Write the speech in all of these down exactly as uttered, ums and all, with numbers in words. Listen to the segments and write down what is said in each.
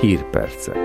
Hírpercek.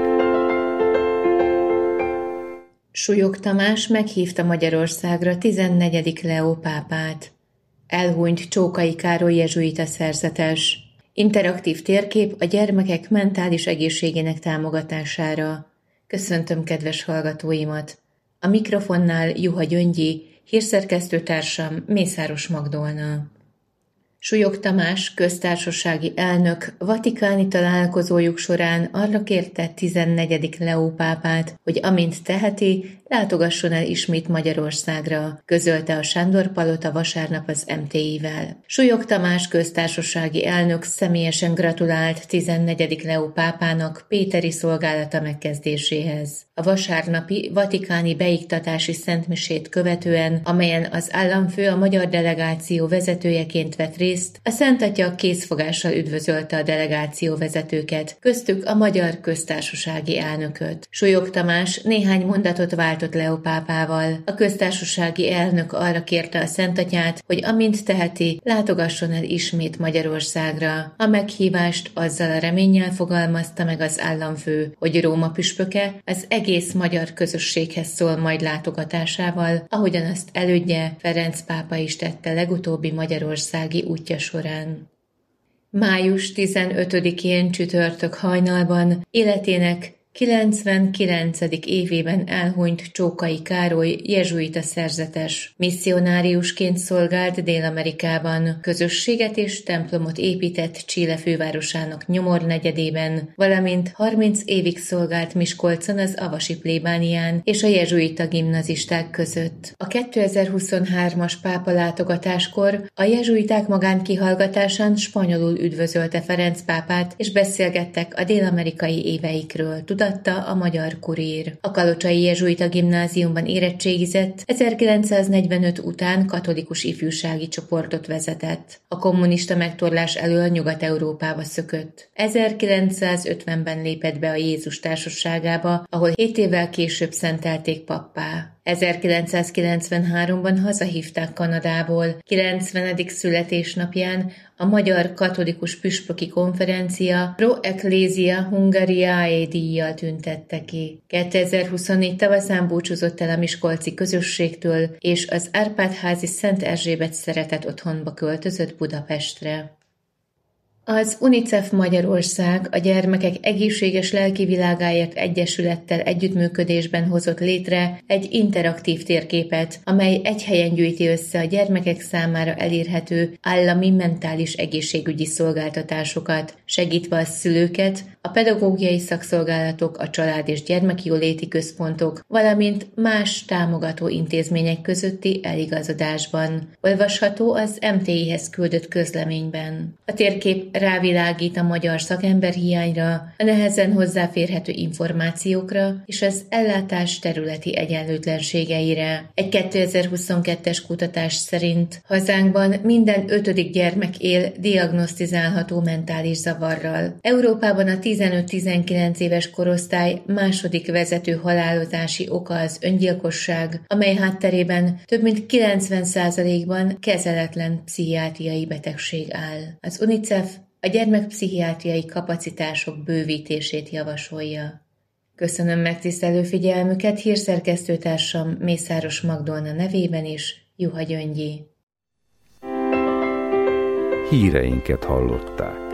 Súlyog Tamás meghívta Magyarországra tizennegyedik Leó pápát. Elhunyt Csókai Károly jezsuita szerzetes. Interaktív térkép a gyermekek mentális egészségének támogatására. Köszöntöm kedves hallgatóimat! A mikrofonnál Juha Gyöngyi, hírszerkesztőtársam Mészáros Magdolna. Súlyog Tamás köztársasági elnök vatikáni találkozójuk során arra kérte tizennegyedik Leó pápát, hogy amint teheti, látogasson el ismét Magyarországra, közölte a Sándor-palota vasárnap az em té i-vel. Súlyog Tamás köztársasági elnök személyesen gratulált tizennegyedik Leó pápának péteri szolgálata megkezdéséhez. A vasárnapi vatikáni beiktatási szentmisét követően, amelyen az államfő a magyar delegáció vezetőjeként vett részt, a Szent Atya készfogással üdvözölte a delegáció vezetőket, köztük a magyar köztársasági elnököt. Súlyog Tamás néhány mondatot váltott Leó pápával. A köztársasági elnök arra kérte a Szent Atyát, hogy amint teheti, látogasson el ismét Magyarországra. A meghívást azzal a reménnyel fogalmazta meg az államfő, hogy Róma püspöke az egész magyar közösséghez szól majd látogatásával, ahogyan azt elődje Ferenc pápa is tette legutóbbi magyarországi útja során. május tizenötödikén csütörtök hajnalban életének kilencvenkilencedik évében elhunyt Csókai Károly jezsuita szerzetes. Misszionáriusként szolgált Dél-Amerikában, közösséget és templomot épített Chile fővárosának Nyomor negyedében, valamint harminc évig szolgált Miskolcon az avasi plébánián és a jezsuita gimnazisták között. A kétezer-huszonhármas pápa látogatáskor a jezsuiták magánkihallgatásán spanyolul üdvözölte Ferenc pápát, és beszélgettek a dél-amerikai éveikről, tudatta a Magyar Kurír. A kalocsai jezsuita gimnáziumban érettségizett, ezerkilencszáznegyvenöt után katolikus ifjúsági csoportot vezetett. A kommunista megtorlás elől Nyugat-Európába szökött. ezerkilencszázötvenben lépett be a Jézus társaságába, ahol hét évvel később szentelték pappá. ezerkilencszázkilencvenháromban hazahívták Kanadából, kilencvenedik születésnapján a Magyar Katolikus Püspöki Konferencia Pro Ecclesia Hungariae díjjal tüntette ki. kétezer-huszonnégy tavaszán búcsúzott el a miskolci közösségtől, és az Árpád-házi Szent Erzsébet szeretett otthonba költözött Budapestre. Az UNICEF Magyarország a Gyermekek Egészséges Lelki Világáért Egyesülettel együttműködésben hozott létre egy interaktív térképet, amely egy helyen gyűjti össze a gyermekek számára elérhető állami mentális egészségügyi szolgáltatásokat, segítve a szülőket, a pedagógiai szakszolgálatok, a család- és gyermekjóléti központok, valamint más támogató intézmények közötti eligazodásban. Olvasható az em té i-hez küldött közleményben. A térkép rávilágít a magyar szakemberhiányra, a nehezen hozzáférhető információkra és az ellátás területi egyenlőtlenségeire. Egy kétezer-huszonkettes kutatás szerint hazánkban minden ötödik gyermek él diagnosztizálható mentális zavarral. Európában a tizenöt-tizenkilenc éves korosztály második vezető halálozási oka az öngyilkosság, amely hátterében több mint kilencven százalékban kezeletlen pszichiátriai betegség áll. Az UNICEF a gyermekpszichiátriai kapacitások bővítését javasolja. Köszönöm megtisztelő figyelmüket, hírszerkesztőtársam Mészáros Magdolna nevében is, Juha Gyöngyi. Híreinket hallották.